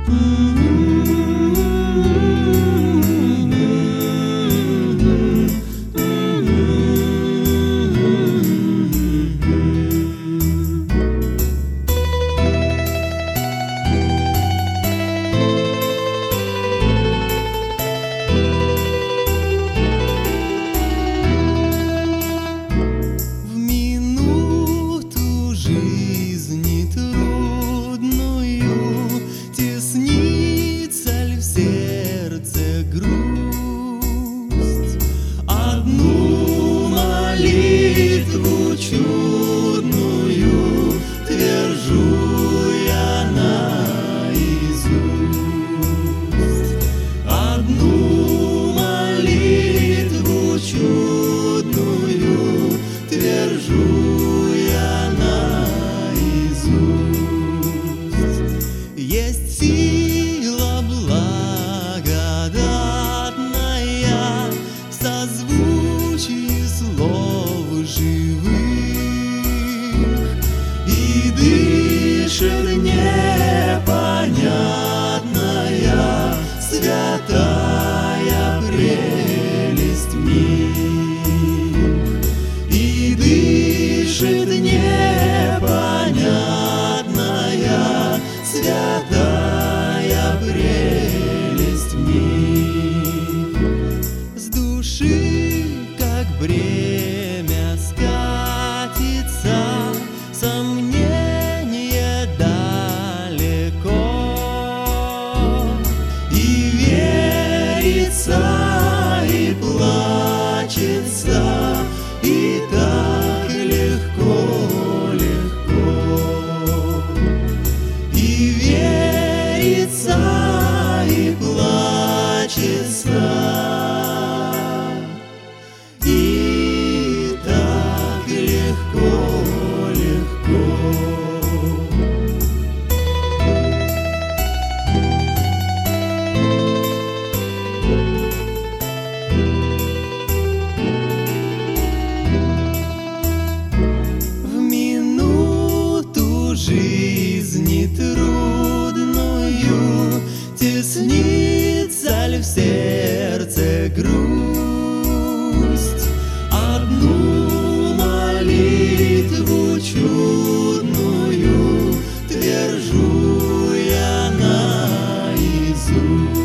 Жизни трудную теснится ли в сердце грусть? Одну молитву чудную твержу я наизусть. Одну молитву чудную твержу я наизусть. Есть сила благодатная в созвучии слов живых, и дышит непонятная святая прелесть в них, и дышит непонятная святая прелесть в них. С души, как бремя, скатится сомнение далеко, и верится, и плачется, и так легко, и верится, и плачется, и так легко. Жизни трудную теснится ли в сердце грусть? Одну молитву чудную твержу я наизусть.